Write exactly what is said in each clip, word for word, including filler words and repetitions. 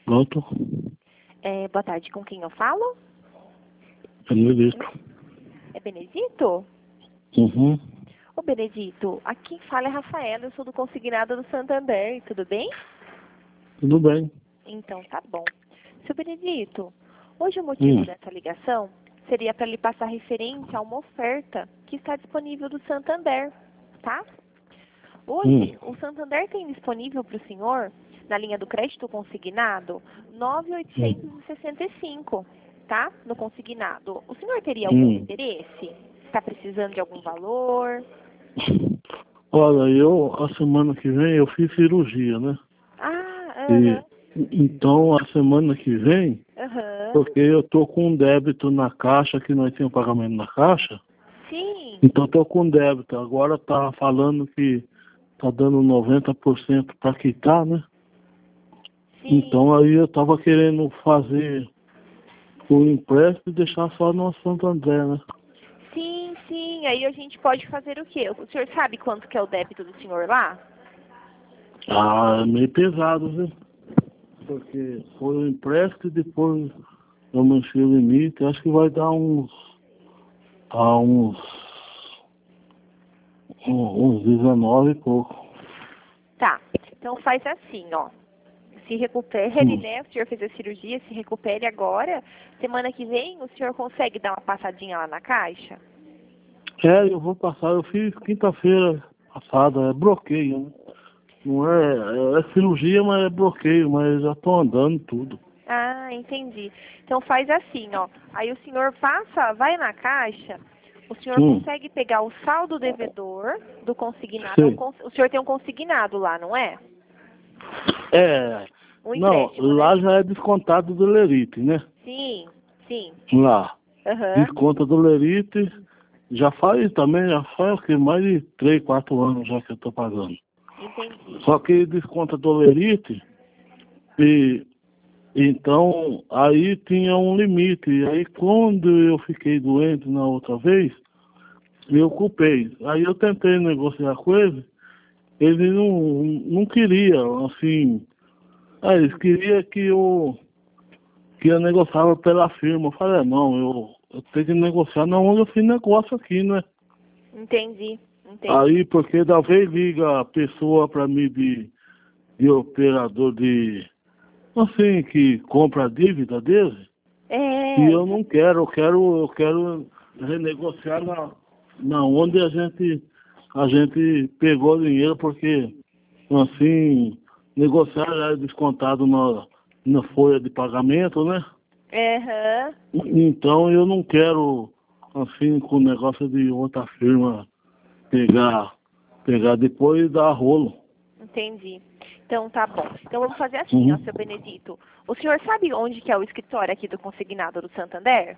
Pronto. É, boa tarde, com quem eu falo? Benedito. É Benedito? Uhum. Ô Benedito, aqui quem fala é Rafaela, eu sou do Consignado do Santander, tudo bem? Tudo bem. Então tá bom. Seu Benedito, hoje o motivo Hum. dessa ligação seria para lhe passar referência a uma oferta que está disponível do Santander, tá? Hoje, Hum. o Santander tem disponível para o senhor, na linha do crédito consignado, nove mil oitocentos e sessenta e cinco, tá? No consignado. O senhor teria algum Hum. interesse? Está precisando de algum valor? Olha, eu, a semana que vem, eu fiz cirurgia, né? Ah, E, aham, então, a semana que vem, aham. porque eu tô com um débito na caixa, que nós temos pagamento na caixa, Sim, então tô com débito. Agora tá falando que tá dando noventa por cento para quitar, né? sim, Então aí eu tava querendo fazer o empréstimo e deixar só no Santo André, né? sim, sim. Aí a gente pode fazer o quê? O senhor sabe quanto que é o débito do senhor lá? Ah, é meio pesado, né? Porque foi o empréstimo e depois eu manchei o limite. Acho que vai dar uns, a uns, uns dezenove e pouco. Tá. Então faz assim, ó. Se recupere, Hum. né? O senhor fez a cirurgia, se recupere agora. Semana que vem, o senhor consegue dar uma passadinha lá na caixa? É, eu vou passar, eu fiz quinta-feira passada, é bloqueio, né? Não é, é, é cirurgia, mas é bloqueio, mas já tô andando tudo. Ah, entendi. Então faz assim, ó. Aí o senhor passa, vai na caixa, o senhor Hum, consegue pegar o saldo devedor do consignado. É um sei. cons- O senhor tem um consignado lá, não é? É, Um não, empréstimo, né? lá já é descontado do Lerite, né? Sim, sim. Lá. Aham. Desconta do Lerite, já faz também, já faz o que? Mais de três, quatro anos já que eu tô pagando. Entendi. Só que desconta do Lerite, e então aí tinha um limite. E aí quando eu fiquei doente na outra vez, eu culpei. Aí eu tentei negociar com ele, ele não, não queria, assim, ah, eles queriam que eu, que eu negociava pela firma. Eu falei, ah, não, eu, eu tenho que negociar na onde eu fiz negócio aqui, né? Entendi. Entendi. Aí, porque da vez liga a pessoa para mim de, de operador de, assim, que compra a dívida dele, e É, eu isso. não quero, eu quero, eu quero renegociar na, na onde a gente, a gente pegou o dinheiro, porque, assim, negociar já é descontado na, na folha de pagamento, né? Aham. Então eu não quero, assim, com o negócio de outra firma pegar, pegar depois e dar rolo. Entendi. Então tá bom. Então vamos fazer assim, ó, Uhum. seu Benedito. O senhor sabe onde que é o escritório aqui do consignado do Santander?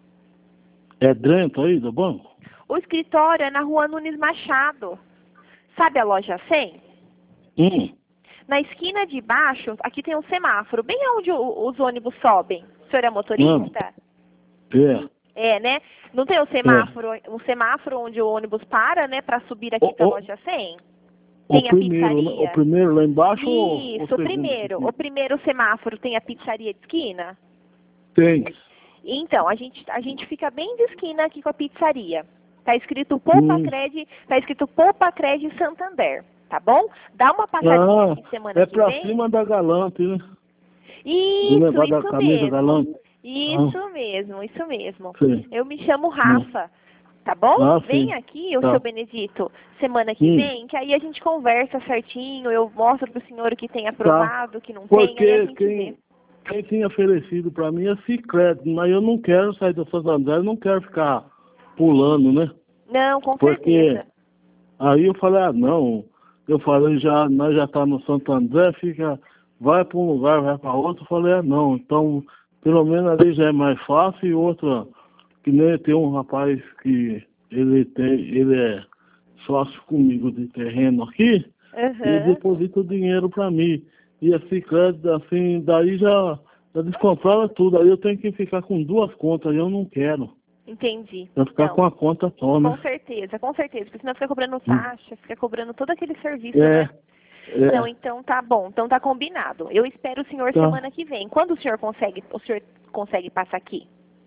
É dentro aí do banco? O escritório é na rua Nunes Machado. Sabe a loja cem? Hum. Na esquina de baixo, aqui tem um semáforo, bem onde o- os ônibus sobem. O senhor é Não. motorista? É. É, né? Não tem o É. semáforo, um semáforo onde o ônibus para, né, para subir aqui para a O, o, loja cem? o Tem a primeiro, né? O pizzaria? primeiro lá embaixo ou o Isso, o segundo que primeiro. O fica? primeiro semáforo tem a pizzaria de esquina? Tem. Então, a gente, a gente fica bem de esquina aqui com a pizzaria. Tá escrito Poupa Hum. Cred, tá escrito Poupa Cred Santander, tá bom? Dá uma passadinha Ah, aqui semana é que pra vem. cima da Galante, né? Do Isso, negócio da isso camisa mesmo. Galante. Ah, Isso mesmo, isso mesmo. sim. Eu me chamo Hum. Rafa, tá bom? Ah, Vem sim. aqui, o seu Tá. Benedito, semana que Hum. vem, que aí a gente conversa certinho, eu mostro pro senhor o que tem Tá. aprovado, o que não tem, aí a Porque gente vê. quem, quem tinha oferecido para mim é Cicred, mas eu não quero sair do Santo André, eu não quero ficar pulando, né? Não, com Porque certeza. aí eu falei, ah, não, eu falei, já, nós já tá no Santo André, fica, vai para um lugar, vai para outro, eu falei, ah, não, então, pelo menos ali já é mais fácil, e outra, que nem tem um rapaz que ele tem, ele é sócio comigo de terreno aqui, ele Aham. deposita o dinheiro para mim. E esse crédito, assim, daí já, já descontrola tudo. Aí eu tenho que ficar com duas contas, e eu não quero. Entendi. Eu ficar Não, com a conta só, com né? certeza, com certeza. Porque senão fica cobrando Hum. taxa, fica cobrando todo aquele serviço, É, né? É. Não, então tá bom, então tá combinado. Eu espero o senhor Tá. semana que vem. Quando o senhor consegue, o senhor consegue passar aqui?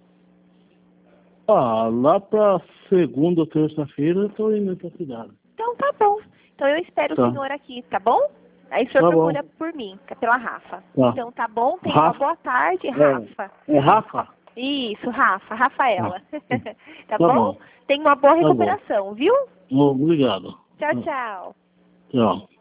Ah, lá pra segunda ou terça-feira eu tô indo pra cidade. Então tá bom. Então eu espero Tá. o senhor aqui, tá bom? Aí o senhor Tá procura bom. por mim, que é pela Rafa. Tá. Então tá bom? Tenha uma Rafa. boa tarde, É, Rafa. é Rafa? Isso, Rafa, Rafaela. Tá Tá bom? bom. Tenha uma boa Tá bom. recuperação, viu? Obrigado. Tchau, tchau. Tchau.